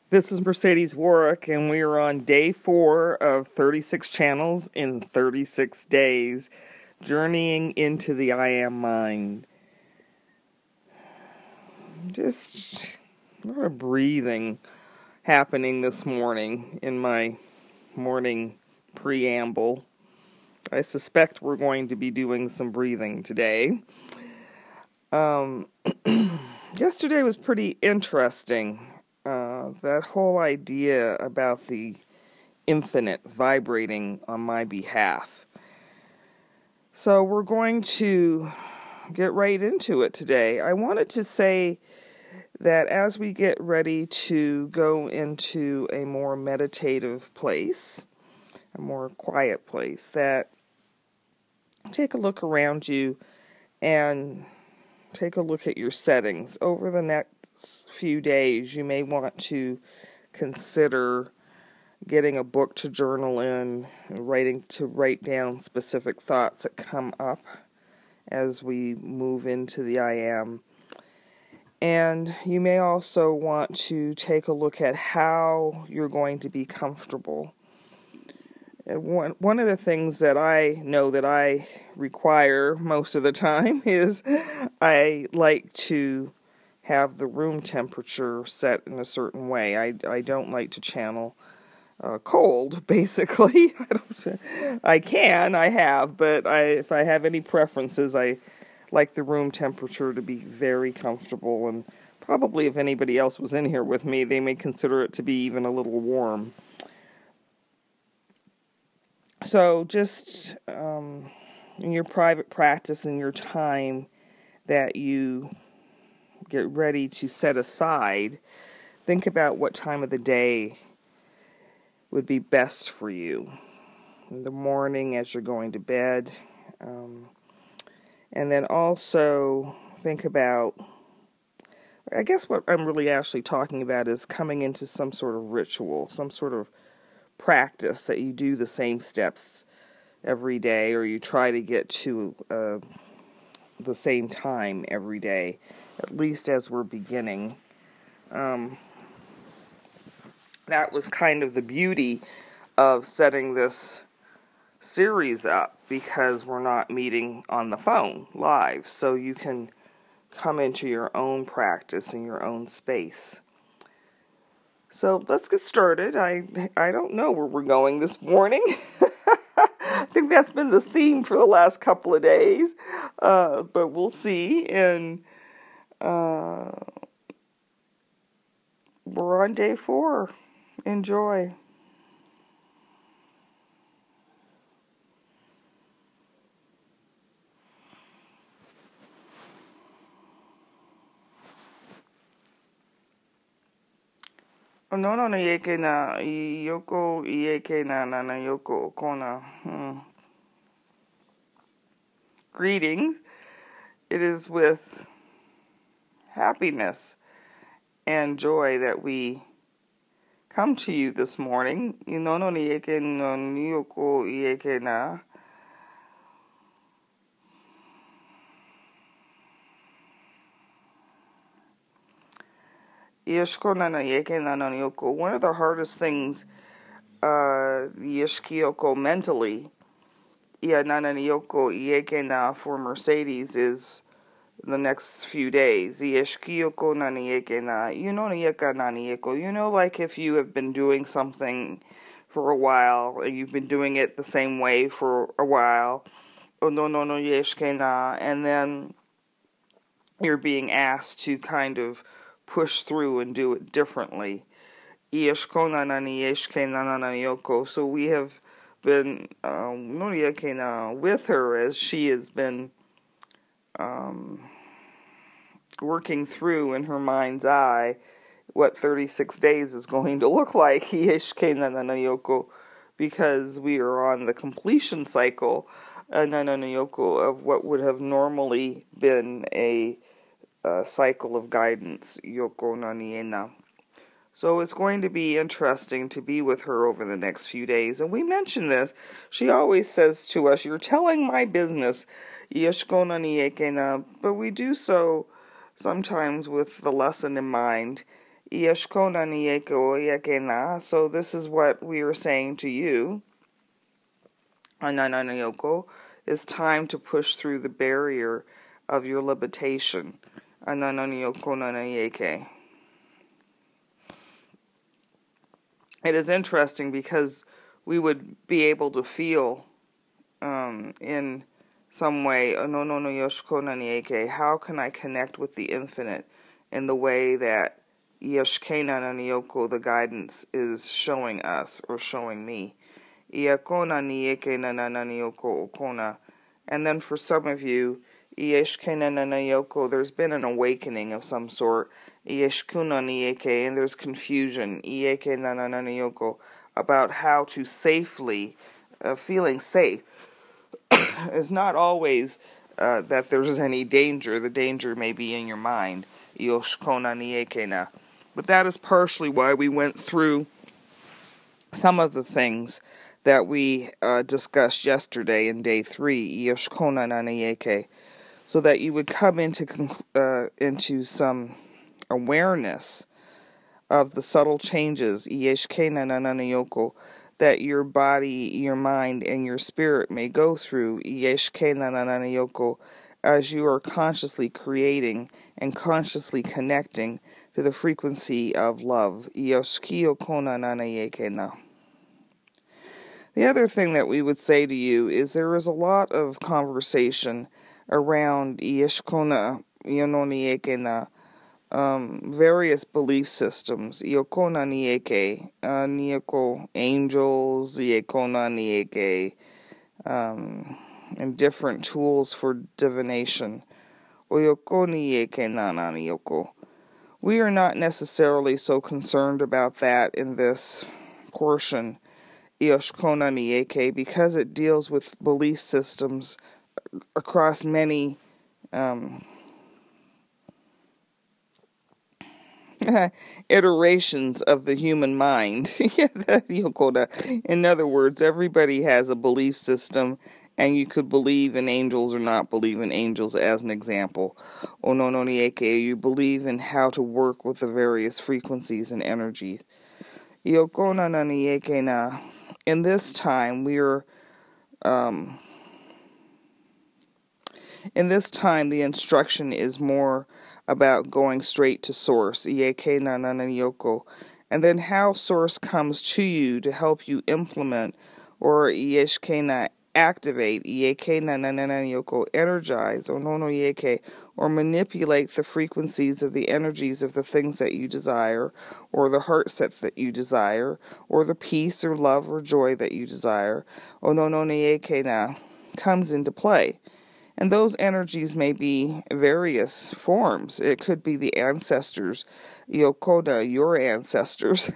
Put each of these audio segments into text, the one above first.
This is Mercedes Warwick, and we are on day 4 of 36 channels in 36 days, journeying into the I Am Mind. Just a lot of breathing happening this morning in my morning preamble. I suspect we're going to be doing some breathing today. Yesterday was pretty interesting. That whole idea about the infinite vibrating on my behalf. So we're going to get right into it today. I wanted to say that as we get ready to go into a more meditative place, a more quiet place, that take a look around you and take a look at your settings. Over the next few days, you may want to consider getting a book to journal in, and write down specific thoughts that come up as we move into the I Am. And you may also want to take a look at how you're going to be comfortable. One of the things that I know that I require most of the time is I like to have the room temperature set in a certain way. I don't like to channel cold, basically. I have, but if I have any preferences, I like the room temperature to be very comfortable, and probably if anybody else was in here with me, they may consider it to be even a little warm. So just in your private practice and your time that you get ready to set aside, think about what time of the day would be best for you. In the morning as you're going to bed. And then also think about, I guess what I'm really actually talking about is coming into some sort of ritual, some sort of practice that you do the same steps every day, or you try to get to the same time every day, at least as we're beginning. That was kind of the beauty of setting this series up, because we're not meeting on the phone live, so you can come into your own practice in your own space. So let's get started. I don't know where we're going this morning. I think that's been the theme for the last couple of days, but we'll see. And we're on day 4. Enjoy. No, yeke na yoko yeke na yoko kona. Greetings. It is with happiness and joy that we come to you this morning. No yeke no yoko yeke na. One of the hardest things, mentally, for Mercedes is the next few days. You know, like if you have been doing something for a while, and you've been doing it the same way for a while, and then you're being asked to kind of push through and do it differently. So we have been with her as she has been working through in her mind's eye what 36 days is going to look like, because we are on the completion cycle of what would have normally been a cycle of guidance, Yoko Naniena. So it's going to be interesting to be with her over the next few days. And we mentioned this. She always says to us, "You're telling my business, Yeshko Naniekena," but we do so sometimes with the lesson in mind. Ieshkona nieko yakena. So this is what we are saying to you. Anananayoko. It's time to push through the barrier of your limitation. Anananayoko nanayeke. It is interesting because we would be able to feel in some way, how can I connect with the infinite in the way that Yoshkena the guidance is showing us or showing me. And then for some of you, there's been an awakening of some sort. And there's confusion about how to safely, feeling safe. It's not always that there's any danger. The danger may be in your mind. But that is partially why we went through some of the things that we discussed yesterday in day 3, so that you would come into some awareness of the subtle changes that your body, your mind, and your spirit may go through as you are consciously creating and consciously connecting to the frequency of love. The other thing that we would say to you is there is a lot of conversation around various belief systems. Angels, and different tools for divination. We are not necessarily so concerned about that in this portion, because it deals with belief systems across many iterations of the human mind. In other words, everybody has a belief system, and you could believe in angels or not believe in angels as an example. You believe in how to work with the various frequencies and energies. In this time, the instruction is more about going straight to Source, and then how Source comes to you to help you implement or activate, energize, or manipulate the frequencies of the energies of the things that you desire, or the heart set that you desire, or the peace or love or joy that you desire, comes into play. And those energies may be various forms. It could be the ancestors, Yokoda, your ancestors,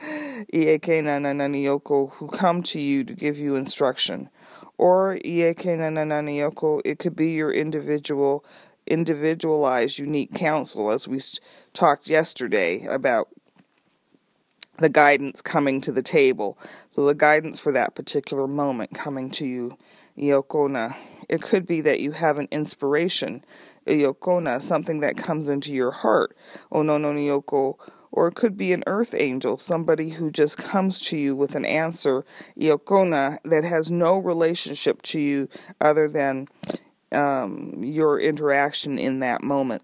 who come to you to give you instruction. Or it could be your individualized, unique counsel, as we talked yesterday about the guidance coming to the table. So the guidance for that particular moment coming to you, Yokona. It could be that you have an inspiration, Yokona, something that comes into your heart, Yoko. Or it could be an earth angel, somebody who just comes to you with an answer, Yokona, that has no relationship to you other than your interaction in that moment.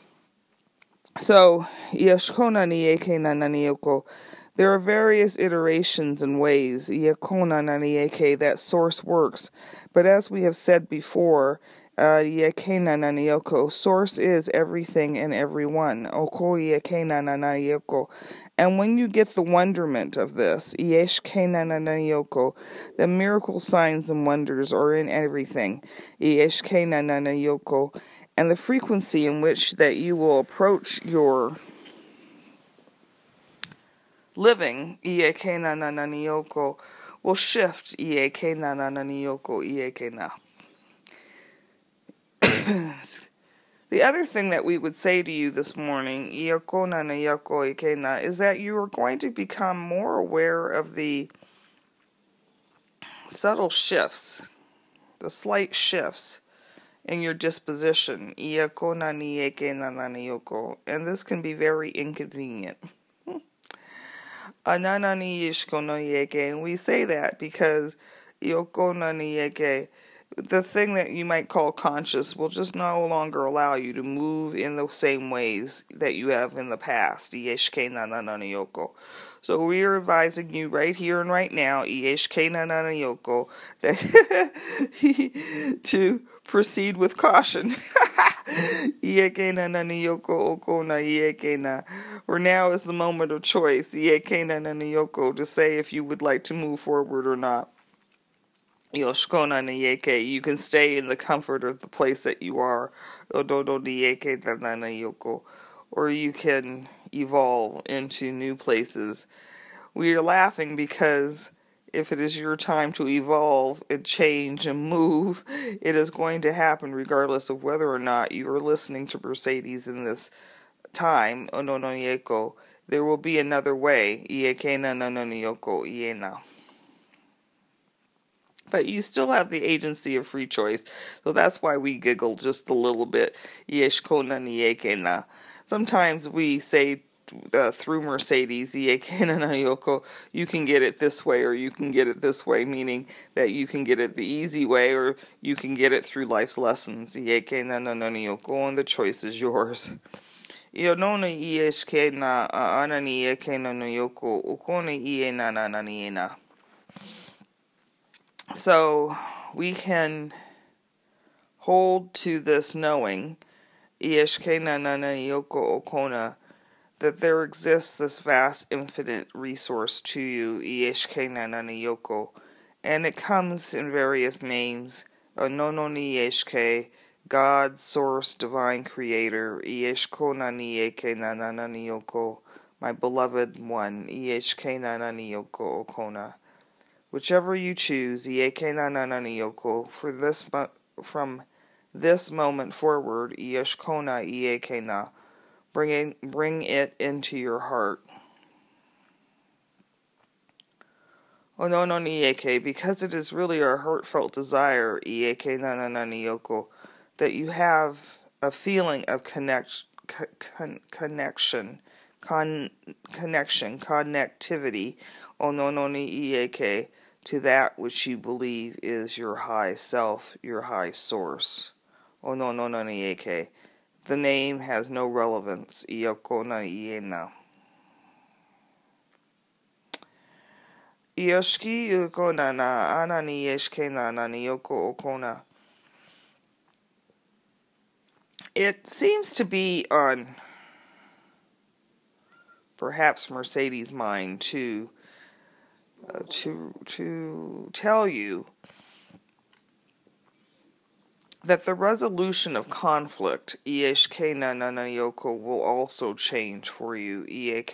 So, Yashkona Nieke Nananioko. There are various iterations and ways that Source works, but as we have said before, Source is everything and everyone. And when you get the wonderment of this, the miracle signs and wonders are in everything. And the frequency in which that you will approach your living, will shift, The other thing that we would say to you this morning, is that you are going to become more aware of the subtle shifts, the slight shifts in your disposition, and this can be very inconvenient. Anana ni ishko no ieke. And we say that because Yoko no ieke, the thing that you might call conscious, will just no longer allow you to move in the same ways that you have in the past. Ieshke nanana yoko. So we are advising you right here and right now, Ieshke nanana yoko, that to proceed with caution. Ieke nanana yoko okona ieke na. For now is the moment of choice. Ieke nanana yoko, to say if you would like to move forward or not. Yoshkona Niyeke, you can stay in the comfort of the place that you are. Ododo Niyeke Danana Yoko. Or you can evolve into new places. We are laughing because if it is your time to evolve and change and move, it is going to happen regardless of whether or not you are listening to Mercedes in this time. Onono Yeko. There will be another way. Ieke na nono yoko iena. But you still have the agency of free choice. So that's why we giggle just a little bit. Sometimes we say through Mercedes, you can get it this way or you can get it this way, meaning that you can get it the easy way or you can get it through life's lessons. And the choice is yours. So we can hold to this knowing, that there exists this vast infinite resource to you, and it comes in various names. God, Source, Divine Creator, my beloved one, whichever you choose, for this from this moment forward, bring it into your heart. Because it is really our heartfelt desire, that you have a feeling of connectivity, to that which you believe is your high self, your high source. The name has no relevance. It seems to be on perhaps Mercedes' mind to tell you that the resolution of conflict, will also change for you.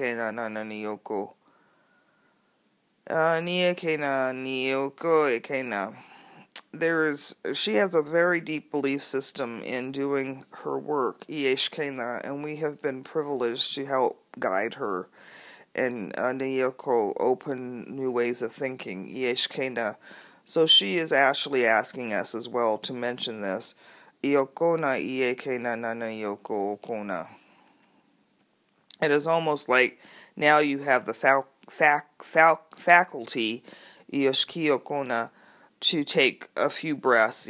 She has a very deep belief system in doing her work, and we have been privileged to help guide her and open new ways of thinking. So she is actually asking us as well to mention this. It is almost like now you have the faculty to take a few breaths,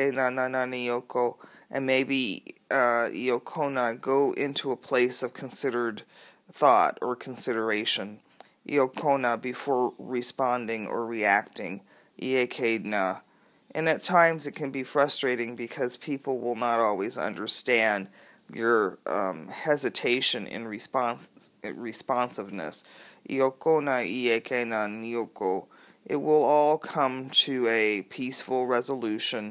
and maybe go into a place of considered thought or consideration, before responding or reacting. And at times it can be frustrating because people will not always understand your hesitation in responsiveness. It will all come to a peaceful resolution.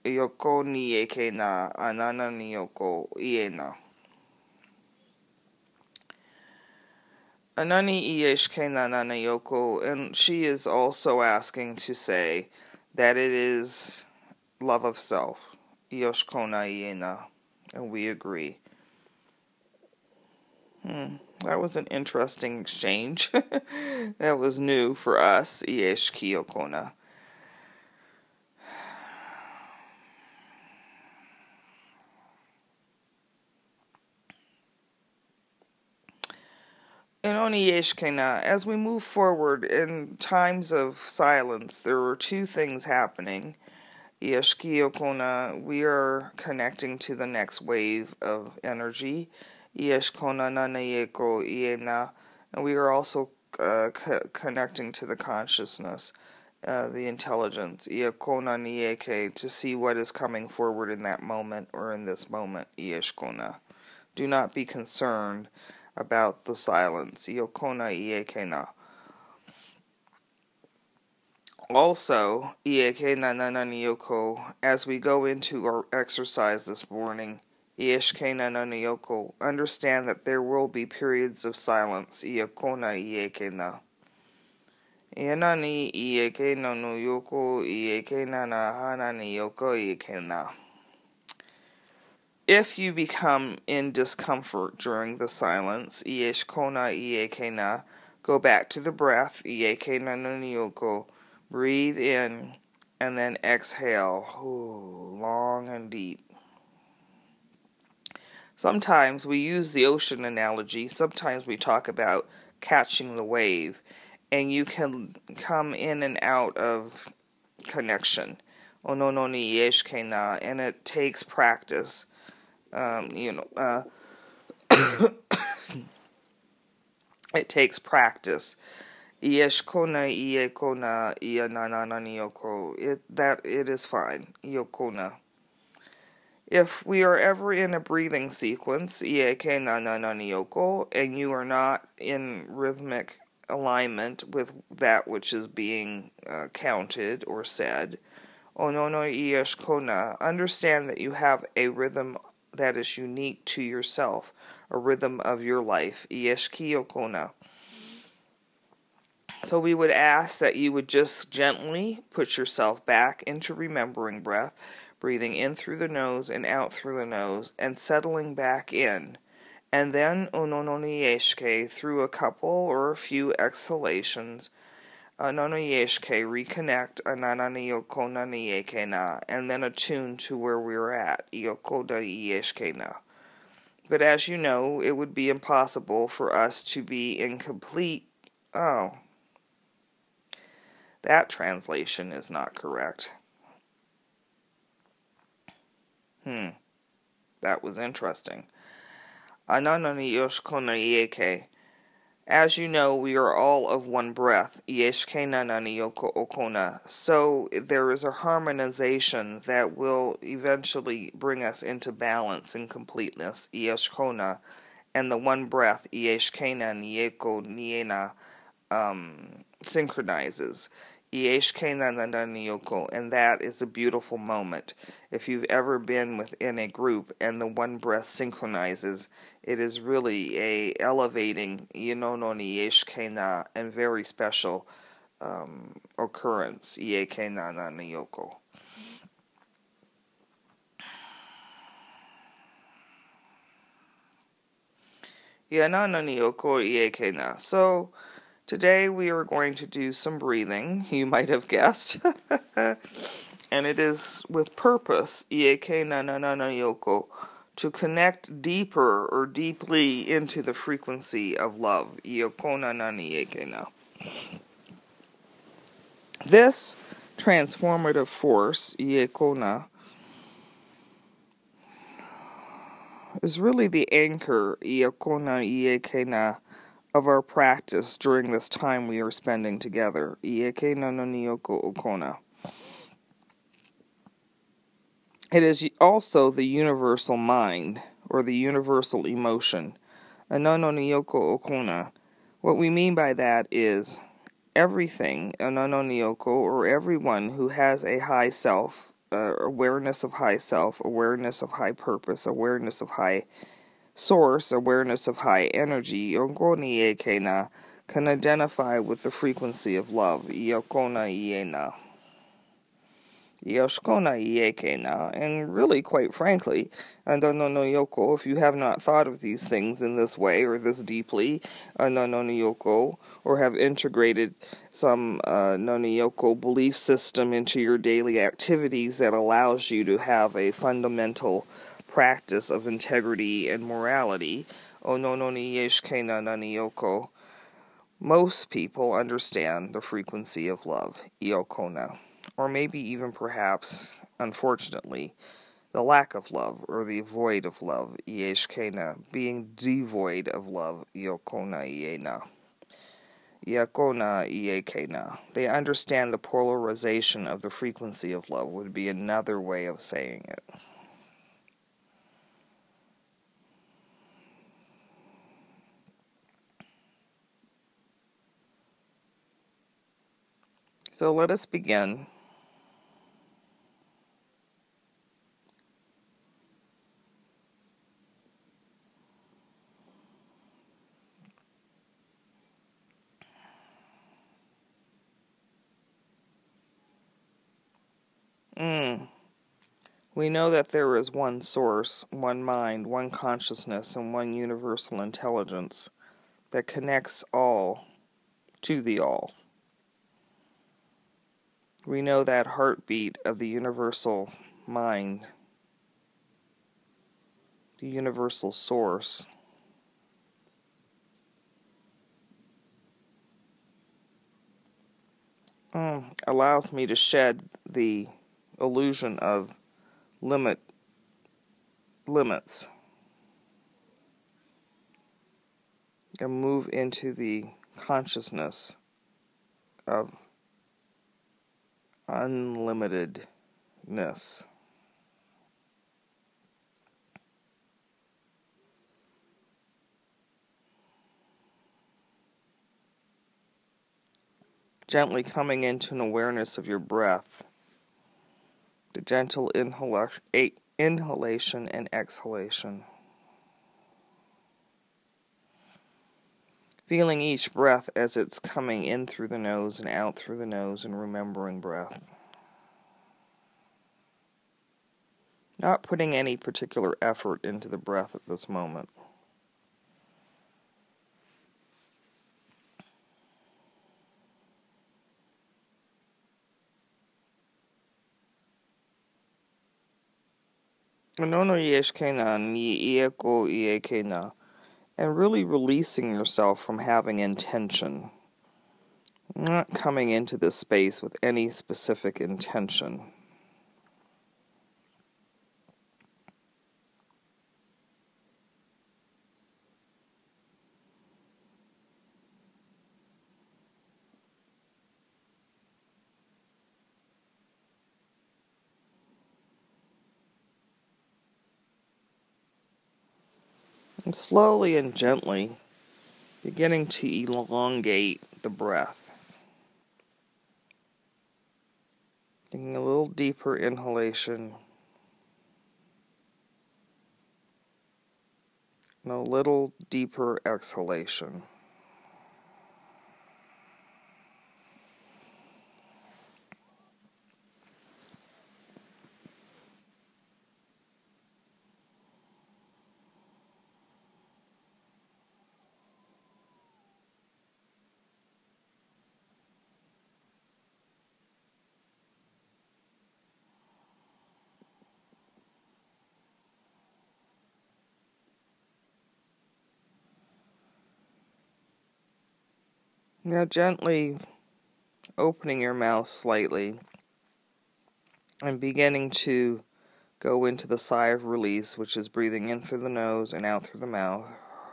And she is also asking to say that it is love of self. And we agree. That was an interesting exchange. That was new for us. Inoni Yeshkena, as we move forward in times of silence, there are two things happening. Yeshkiokona, we are connecting to the next wave of energy. Yeshkona nanayeko iena, and we are also connecting to the consciousness, the intelligence. Iekona nieke, to see what is coming forward in that moment or in this moment. Yeshkona. Do not be concerned about the silence. Iokona iekena. Also, Iekena nananioko, as we go into our exercise this morning, Ieshkena nananioko, understand that there will be periods of silence. Iokona iekena. Ienani iekena no yoko, iekena na hanani yoko iekena. If you become in discomfort during the silence, Ieshkona iekena, go back to the breath, Iekena nananioko. Breathe in and then exhale, long and deep. Sometimes we use the ocean analogy. Sometimes we talk about catching the wave, and you can come in and out of connection. Onononi yeshkena, and it takes practice. It takes practice. Ieshkona iekona iananananioko. It is fine. Iokona. If we are ever in a breathing sequence, iekena nananioko, and you are not in rhythmic alignment with that which is being counted or said, onono ieshkona, understand that you have a rhythm that is unique to yourself, a rhythm of your life. Ieshkiokona. So we would ask that you would just gently put yourself back into remembering breath, breathing in through the nose and out through the nose, and settling back in. And then onononieshke, through a couple or a few exhalations, onononieshke, reconnect, anananiyokonaniekena, and then attune to where we're at, iyokodaieshkena. But as you know, it would be impossible for us to be in complete... that translation is not correct. That was interesting. Ananani yoshkona ieke. As you know, we are all of one breath. Ieshkena nani yoko okona. So there is a harmonization that will eventually bring us into balance and completeness. Ieshkona. And the one breath, Ieshkena nieko niena, synchronizes. And that is a beautiful moment. If you've ever been within a group and the one breath synchronizes, it is really a elevating and very special occurrence. So today we are going to do some breathing, you might have guessed, and it is with purpose, to connect deeper or deeply into the frequency of love. This transformative force, is really the anchor, of our practice during this time we are spending together. It is also the universal mind, or the universal emotion. What we mean by that is everything, or everyone who has a high self, awareness of high self, awareness of high purpose, awareness of high source, awareness of high energy, can identify with the frequency of love. And really, quite frankly, if you have not thought of these things in this way or this deeply, or have integrated some noniyoko belief system into your daily activities that allows you to have a fundamental practice of integrity and morality, Most people understand the frequency of love, Iokona, or maybe even perhaps, unfortunately, the lack of love or the void of love, Ieshkena, being devoid of love, Iokona Iena. Iakona Iekena. They understand the polarization of the frequency of love would be another way of saying it. So let us begin. We know that there is one source, one mind, one consciousness, and one universal intelligence that connects all to the all. We know that heartbeat of the universal mind, the universal source, allows me to shed the illusion of limits and move into the consciousness of unlimitedness. Gently coming into an awareness of your breath, the gentle inhalation and exhalation. Feeling each breath as it's coming in through the nose and out through the nose, and remembering breath. Not putting any particular effort into the breath at this moment. Nono yeshkena ni ieko iekena. And really releasing yourself from having intention. Not coming into this space with any specific intention. And slowly and gently beginning to elongate the breath. Taking a little deeper inhalation and a little deeper exhalation. Now gently opening your mouth slightly and beginning to go into the sigh of release, which is breathing in through the nose and out through the mouth.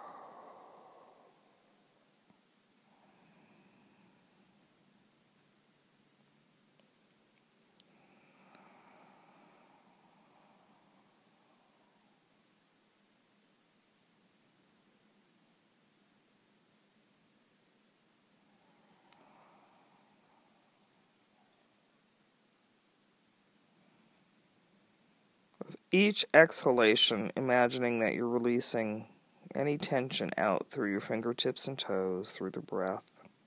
With each exhalation, imagining that you're releasing any tension out through your fingertips and toes, through the breath.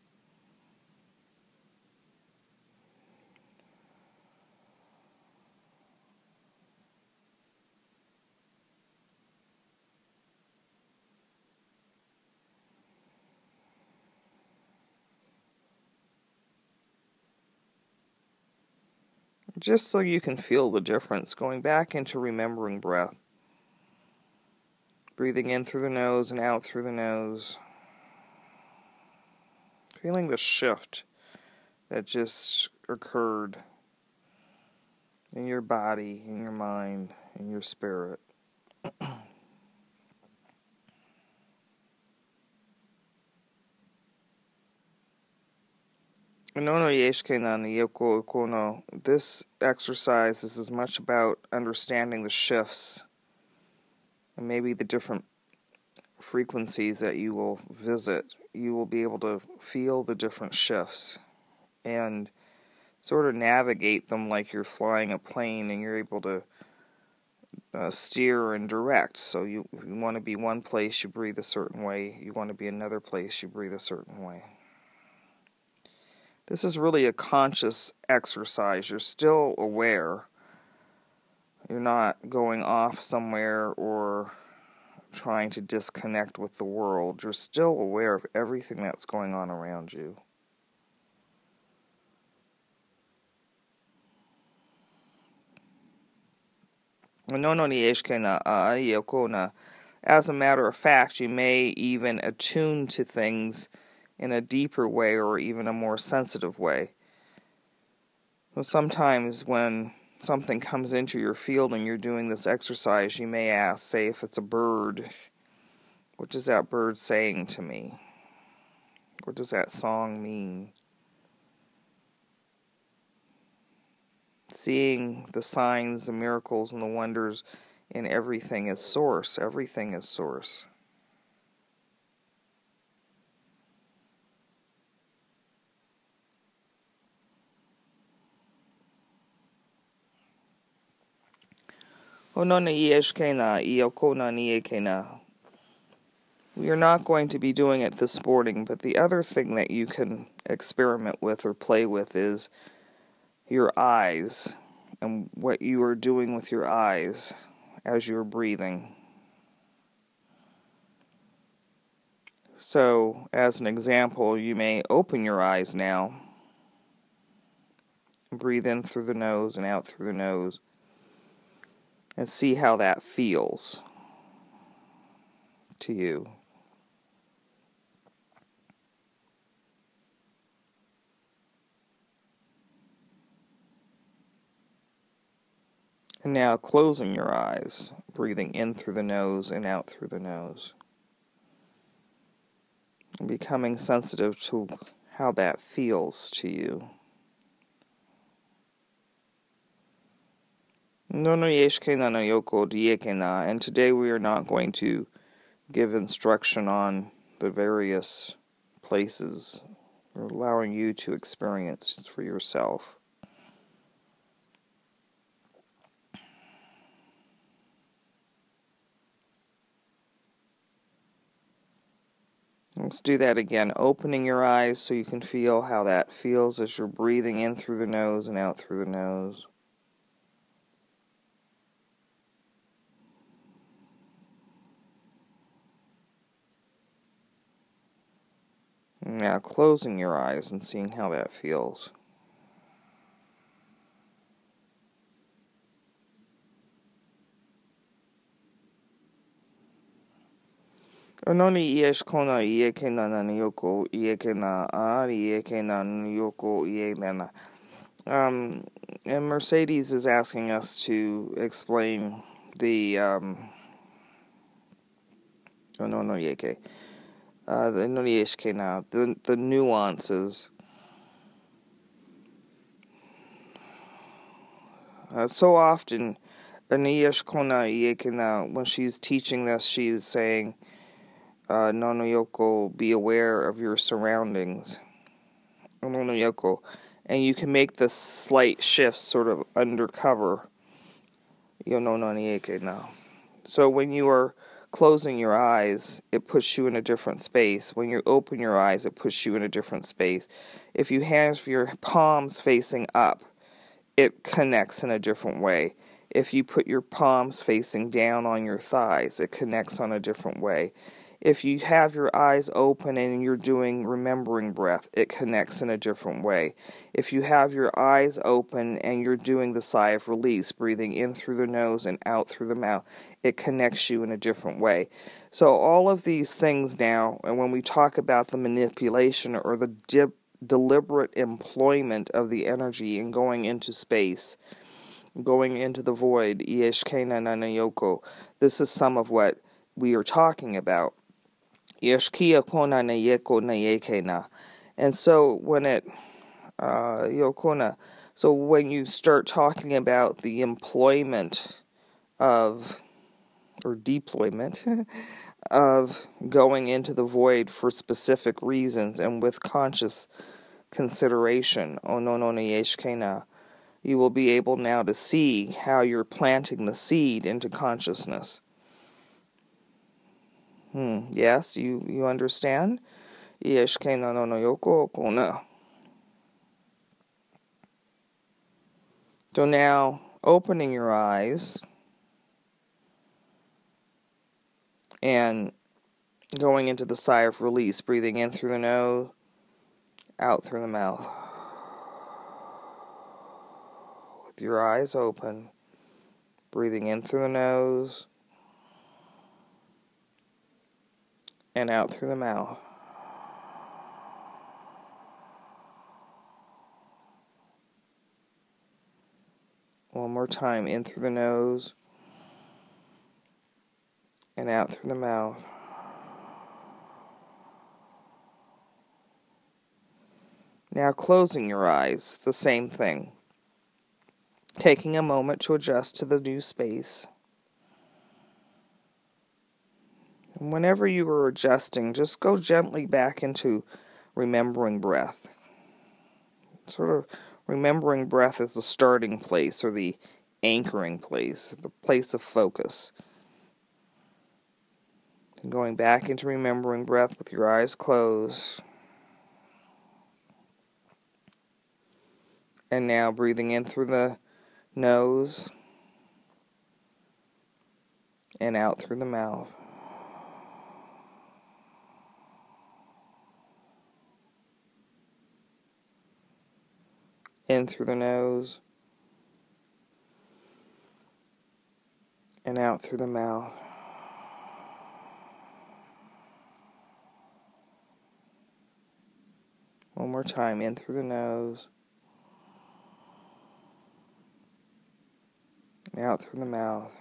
Just so you can feel the difference, going back into remembering breath. Breathing in through the nose and out through the nose. Feeling the shift that just occurred in your body, in your mind, in your spirit. This exercise is as much about understanding the shifts and maybe the different frequencies that you will visit. You will be able to feel the different shifts and sort of navigate them like you're flying a plane and you're able to steer and direct. So you want to be one place, you breathe a certain way. You want to be another place, you breathe a certain way. This is really a conscious exercise. You're still aware. You're not going off somewhere or trying to disconnect with the world. You're still aware of everything that's going on around you. As a matter of fact, you may even attune to things in a deeper way or even a more sensitive way. So sometimes when something comes into your field and you're doing this exercise, you may ask, say if it's a bird, what is that bird saying to me? What does that song mean? Seeing the signs, the miracles, and the wonders in everything as source. Everything is source. We are not going to be doing it this morning, but the other thing that you can experiment with or play with is your eyes and what you are doing with your eyes as you're breathing. So, as an example, you may open your eyes now, breathe in through the nose and out through the nose, and see how that feels to you. And now closing your eyes, breathing in through the nose and out through the nose. And becoming sensitive to how that feels to you. And today we are not going to give instruction on the various places. We're allowing you to experience for yourself. Let's do that again. Opening your eyes so you can feel how that feels as you're breathing in through the nose and out through the nose. Now closing your eyes and seeing how that feels. And Mercedes is asking us to explain the the nuances. So often, when she's teaching this, she's saying, Nono Yoko, be aware of your surroundings. Nono Yoko. And you can make this slight shift sort of undercover. So when you are closing your eyes, it puts you in a different space. When you open your eyes, it puts you in a different space. If you have your palms facing up, it connects in a different way. If you put your palms facing down on your thighs, it connects on a different way. If you have your eyes open and you're doing remembering breath, it connects in a different way. If you have your eyes open and you're doing the sigh of release, breathing in through the nose and out through the mouth, it connects you in a different way. So all of these things now, and when we talk about the manipulation or the deliberate employment of the energy and going into space, going into the void, Ieshkena Nanayoko, this is some of what we are talking about. Yeshkia kona na yeko na yekena. And so when it yokona, so when you start talking about the employment of or deployment of going into the void for specific reasons and with conscious consideration, onono yeshkena, you will be able now to see how you're planting the seed into consciousness. Yes, you understand? Ieshkena no yoko kona. So now, opening your eyes and going into the sigh of release, breathing in through the nose, out through the mouth. With your eyes open, breathing in through the nose and out through the mouth. One more time, in through the nose and out through the mouth. Now closing your eyes, the same thing. Taking a moment to adjust to the new space. And whenever you are adjusting, just go gently back into remembering breath. Sort of remembering breath as the starting place or the anchoring place, the place of focus. And going back into remembering breath with your eyes closed. And now breathing in through the nose and out through the mouth. In through the nose and out through the mouth. One more time, in through the nose and out through the mouth.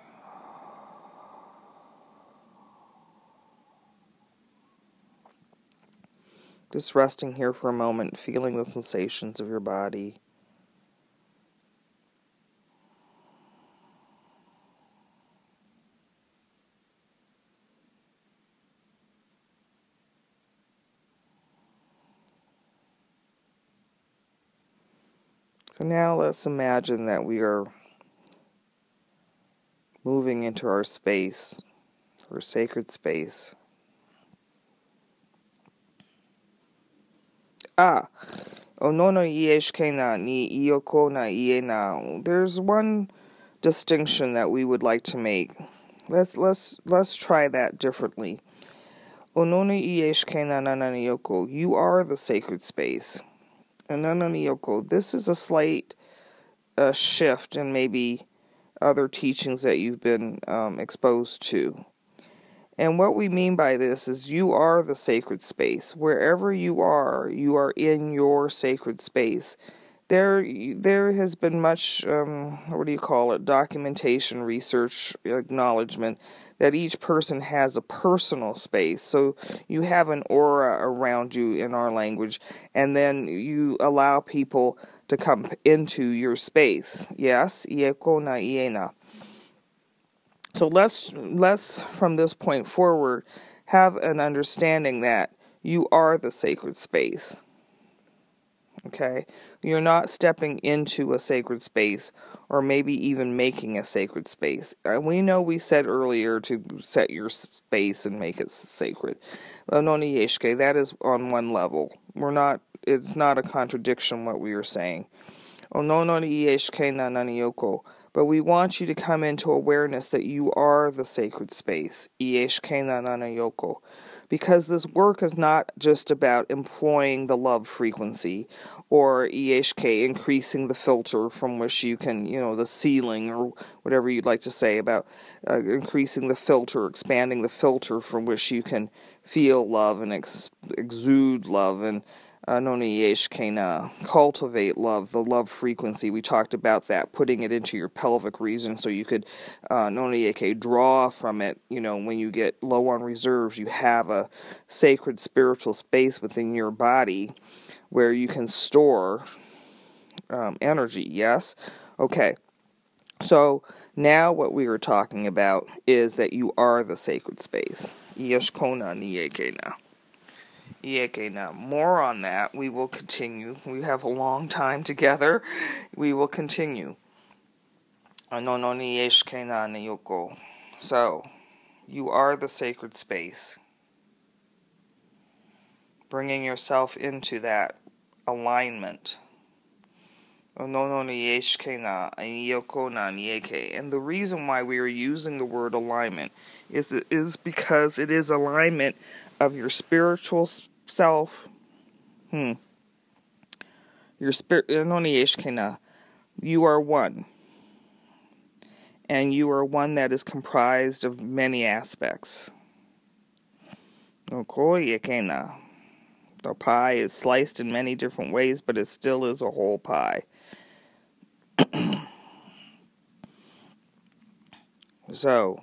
Just resting here for a moment, feeling the sensations of your body. So now let's imagine that we are moving into our space, our sacred space. Onono ieshkena ni ioko na iena. There's one distinction that we would like to make. Let's try that differently. Onono ieshkena nananioko. You are the sacred space. And nananioko. This is a slight shift in maybe other teachings that you've been exposed to. And what we mean by this is you are the sacred space. Wherever you are in your sacred space. There has been much, documentation, research, acknowledgement that each person has a personal space. So you have an aura around you in our language, and then you allow people to come into your space. Yes? Ieko na iena. So let's from this point forward have an understanding that you are the sacred space. Okay? You're not stepping into a sacred space or maybe even making a sacred space. We know we said earlier to set your space and make it sacred. Noni yeshke, that is on one level. It's not a contradiction what we are saying. Onono yeshke na naniyoko. But we want you to come into awareness that you are the sacred space, Ieshke na nana yoko. Because this work is not just about employing the love frequency or Ieshke, increasing the filter from which you can, the ceiling or whatever you'd like to say about increasing the filter, expanding the filter from which you can feel love and exude love and cultivate love, the love frequency. We talked about that, putting it into your pelvic region so you could draw from it. When you get low on reserves, you have a sacred spiritual space within your body where you can store energy, yes? Okay. So now what we were talking about is that you are the sacred space. Yeshkona Niekena. Now, more on that. We will continue. We have a long time together. We will continue. So, you are the sacred space. Bringing yourself into that alignment. And the reason why we are using the word alignment is because it is alignment of your spiritual self. Your spirit, you are one. And you are one that is comprised of many aspects. The pie is sliced in many different ways, but it still is a whole pie. So,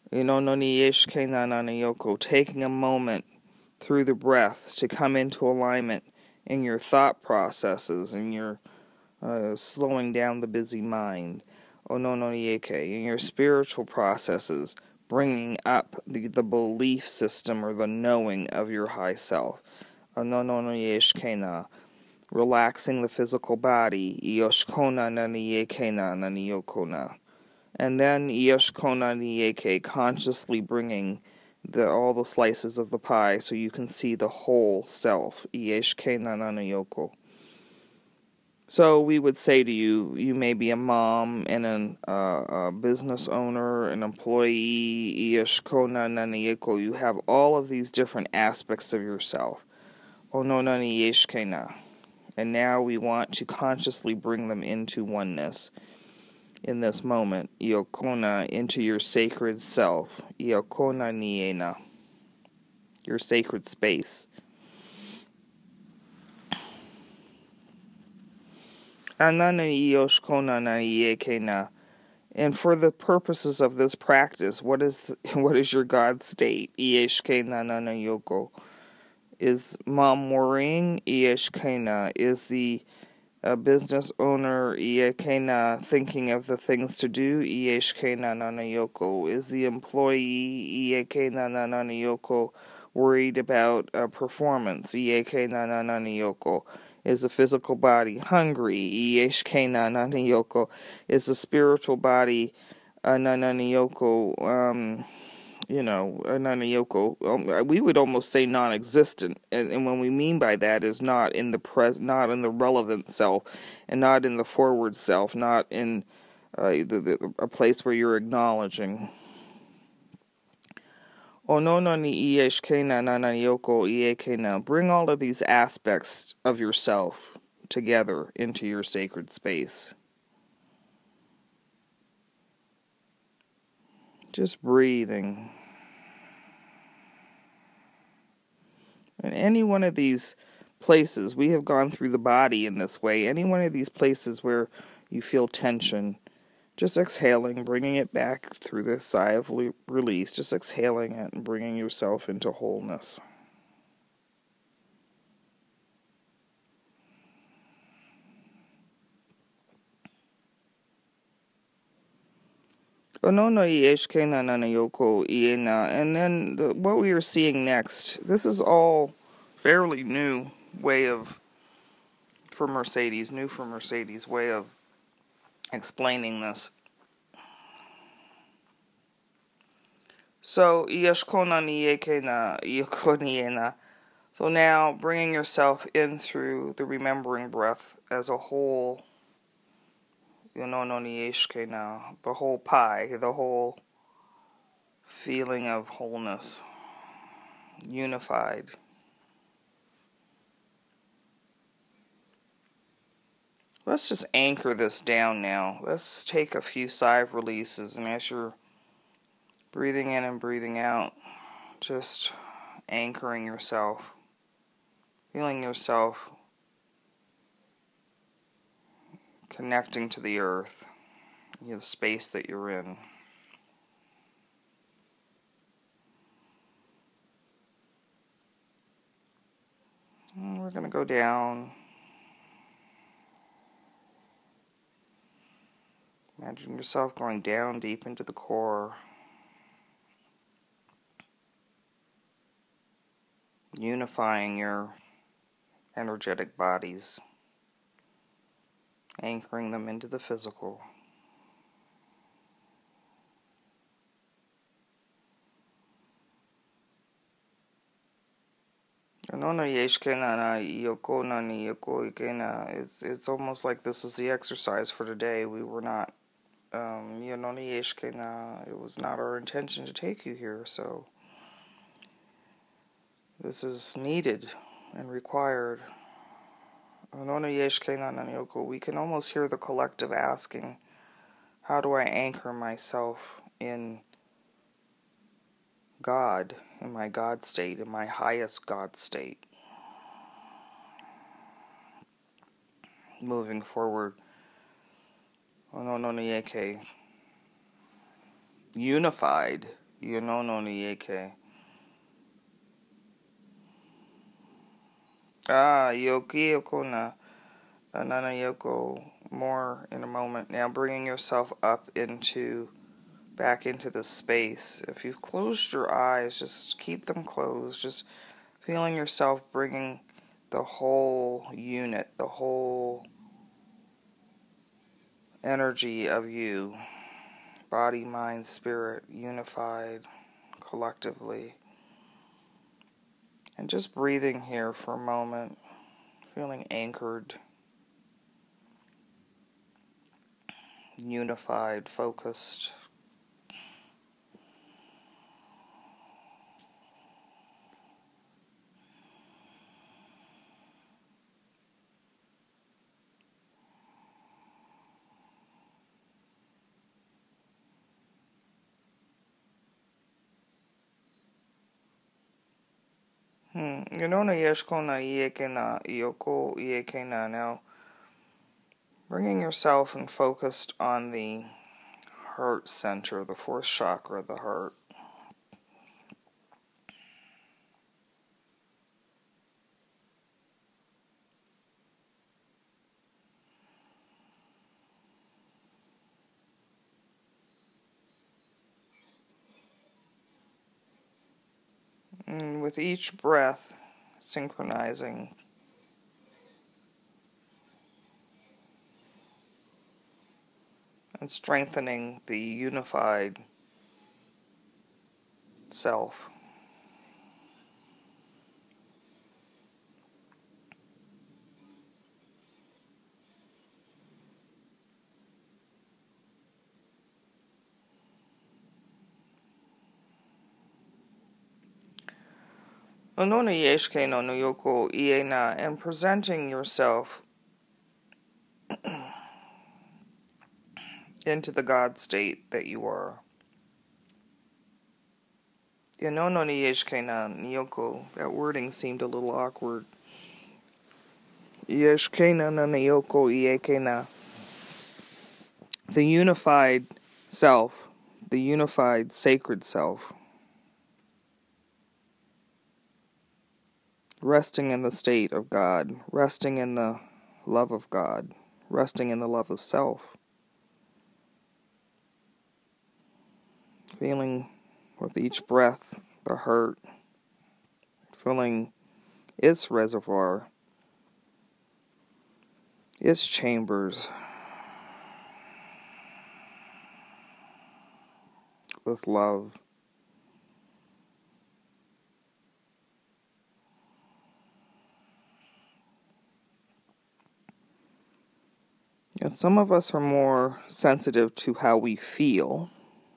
taking a moment through the breath to come into alignment in your thought processes and your slowing down the busy mind. In your spiritual processes, bringing up the belief system or the knowing of your high self. Relaxing the physical body. And then consciously bringing all the slices of the pie so you can see the whole self. So we would say to you, you may be a mom and a business owner, an employee. You have all of these different aspects of yourself. And now we want to consciously bring them into oneness. In this moment, Iokona, into your sacred self, Iokona Niena, your sacred space. Anana Ioshkona na Iekena. And for the purposes of this practice, what is your God state? Ieshkena nana yoko. Is Mom Maureen? Ieshkena. Is the business owner Iekena thinking of the things to do? Ieshkena nana yoko. Is the employee Iekena nana yoko worried about performance? Iekena nana yoko. Is the physical body hungry? Ieshkena nana yoko. Is the spiritual body nana yoko nanayoko, we would almost say non-existent, and what we mean by that is not in the not in the relevant self, and not in the forward self, not in a place where you're acknowledging. Bring all of these aspects of yourself together into your sacred space. Just breathing. And any one of these places, we have gone through the body in this way, any one of these places where you feel tension, just exhaling, bringing it back through the sigh of release, just exhaling it and bringing yourself into wholeness. And then what we are seeing next, this is all fairly new for Mercedes way of explaining this. So, so now bringing yourself in through the remembering breath as a whole Yonono ni Eshke na. The whole pie, the whole feeling of wholeness, unified. Let's just anchor this down now. Let's take a few sigh of releases, and as you're breathing in and breathing out, just anchoring yourself, feeling yourself connecting to the earth, the space that you're in. And we're going to go down. Imagine yourself going down deep into the core, unifying your energetic bodies, anchoring them into the physical. It's almost like this is the exercise for today. We were not, it was not our intention to take you here, so this is needed and required. We can almost hear the collective asking, how do I anchor myself in God, in my God state, in my highest God state? Moving forward. Unified. Yoki Okona. Nana Yoko, more in a moment. Now bringing yourself up back into the space. If you've closed your eyes, just keep them closed. Just feeling yourself bringing the whole unit, the whole energy of you, body, mind, spirit, unified collectively. And just breathing here for a moment, feeling anchored, unified, focused. Now, bringing yourself and focused on the heart center, the fourth chakra, the heart. And with each breath, synchronizing and strengthening the unified self. And presenting yourself into the God state that you are. That wording seemed a little awkward. The unified self, the unified sacred self, resting in the state of God, resting in the love of God, resting in the love of self, feeling with each breath the hurt, filling its reservoir, its chambers with love. And some of us are more sensitive to how we feel.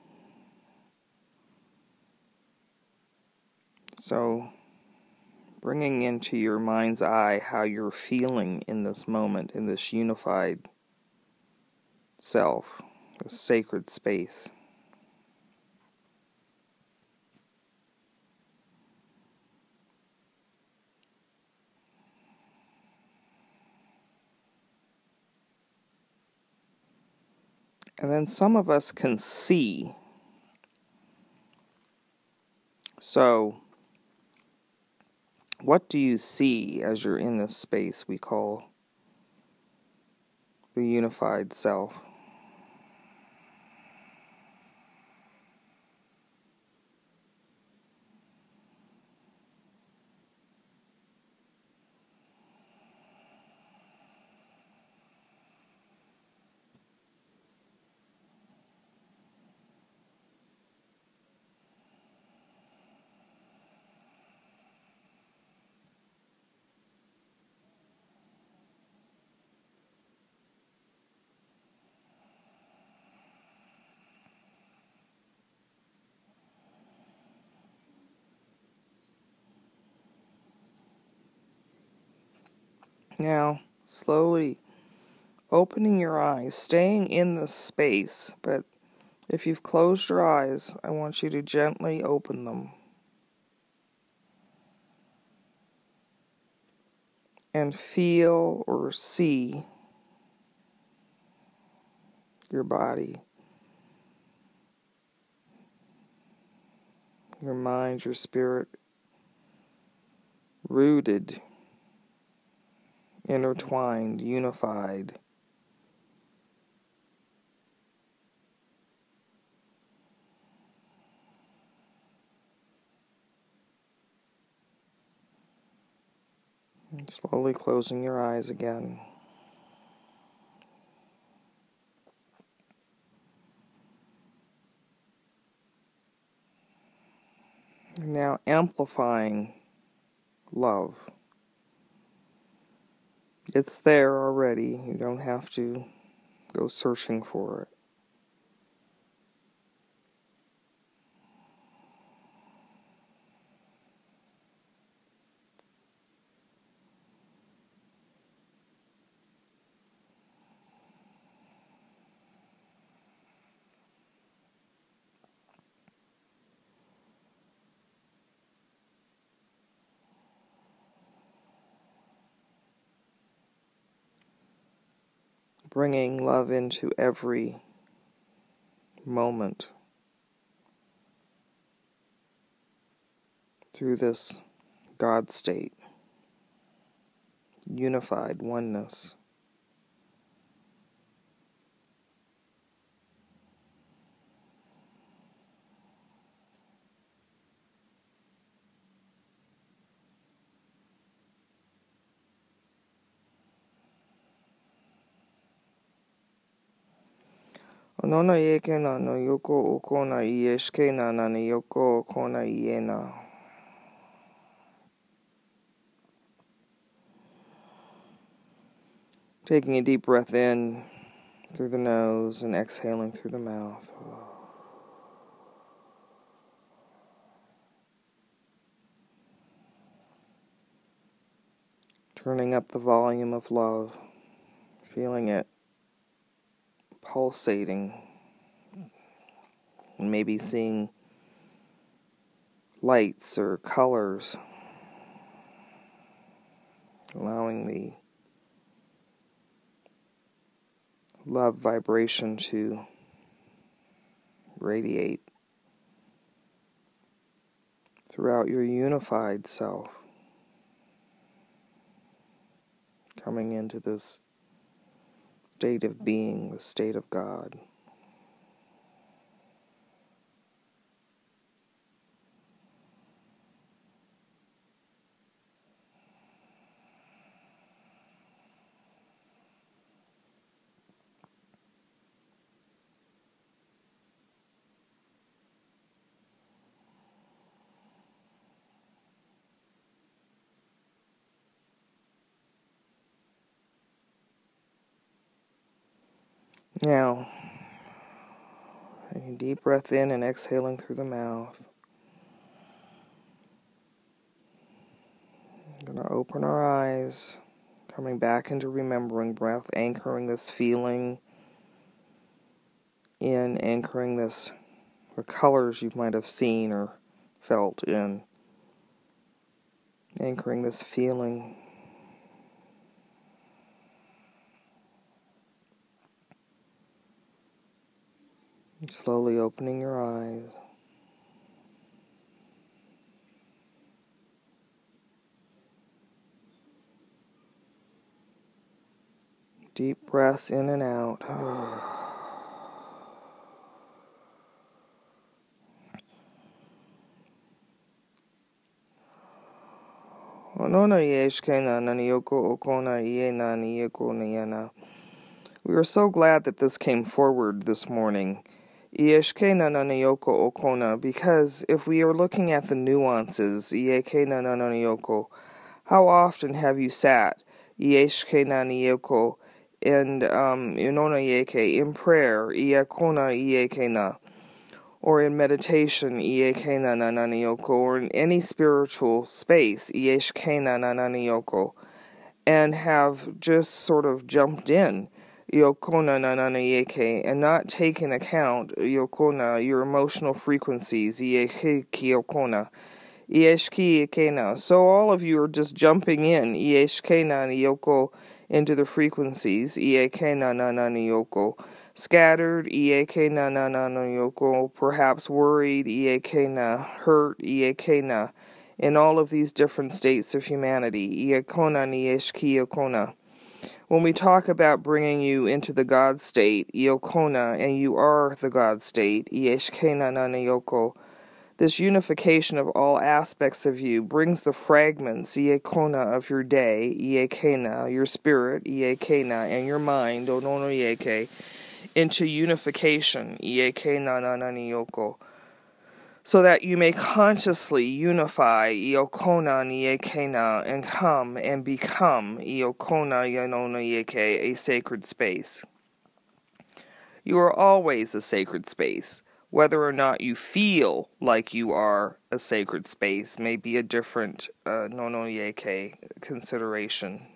So, bringing into your mind's eye how you're feeling in this moment, in this unified self, this sacred space. And then some of us can see. So, what do you see as you're in this space we call the unified self? Now, slowly opening your eyes, staying in this space, but if you've closed your eyes, I want you to gently open them and feel or see your body, your mind, your spirit rooted, intertwined, unified. And slowly closing your eyes again. And now amplifying love. It's there already. You don't have to go searching for it. Bringing love into every moment through this God state, unified oneness. Onona yeke na no yoko okona ieshke na nani yoko okona iena. Taking a deep breath in through the nose and exhaling through the mouth. Turning up the volume of love, feeling it pulsating, and maybe seeing lights or colors, allowing the love vibration to radiate throughout your unified self, coming into this state of being, the state of God. Now, taking a deep breath in and exhaling through the mouth. We're going to open our eyes, coming back into remembering breath, anchoring this feeling in, anchoring the colors you might have seen or felt in, anchoring this feeling. Slowly opening your eyes. Deep breaths in and out. We are so glad that this came forward this morning. Because if we are looking at the nuances, how often have you sat and in prayer, or in meditation, or in any spiritual space, and have just sort of jumped in, and not taken account, your emotional frequencies, so all of you are just jumping in, into the frequencies, scattered, perhaps worried, hurt, in all of these different states of humanity. When we talk about bringing you into the God state, and you are the God state, this unification of all aspects of you brings the fragments, of your day, your spirit, and your mind, into unification, so that you may consciously unify, and come and become, a sacred space. You are always a sacred space. Whether or not you feel like you are a sacred space may be a different consideration.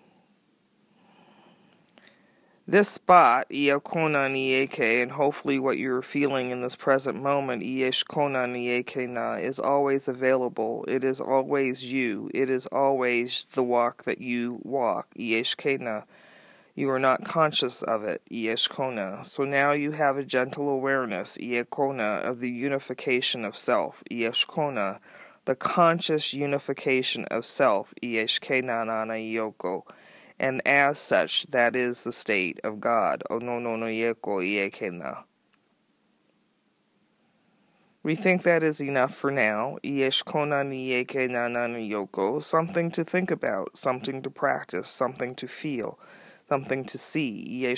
This spot, and hopefully what you're feeling in this present moment, is always available. It is always you. It is always the walk that you walk. You are not conscious of it. So now you have a gentle awareness, of the unification of self. The conscious unification of self. And as such, that is the state of God. We think that is enough for now. Something to think about, something to practice, something to feel, something to see.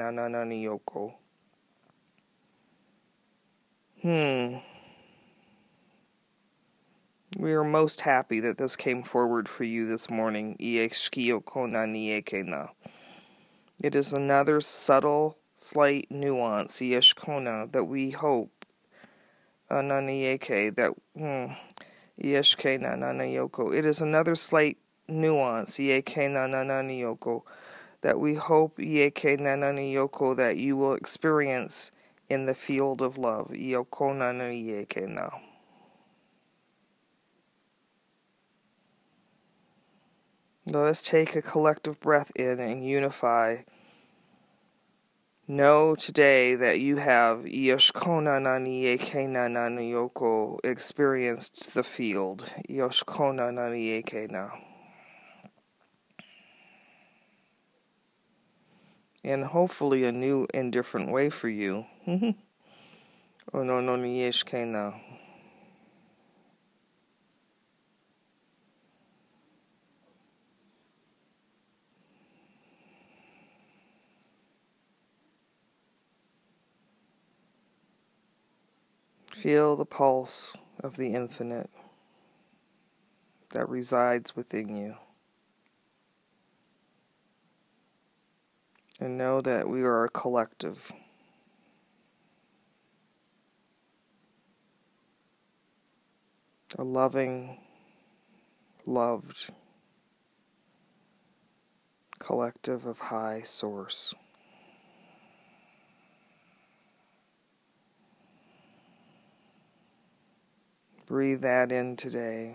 We are most happy that this came forward for you this morning. It is another subtle, slight nuance, that we hope that it is another slight nuance, that we hope that you will experience in the field of love. Let us take a collective breath in and unify. Know today that you have experienced the field. And hopefully a new and different way for you. Feel the pulse of the infinite that resides within you. And know that we are a collective. a loving, loved collective of high source. Breathe that in today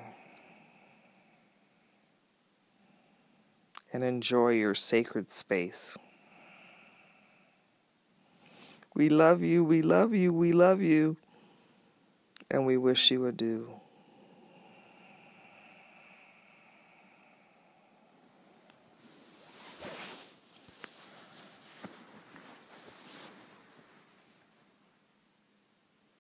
and enjoy your sacred space. We love you, we love you, we love you, and we wish you adieu.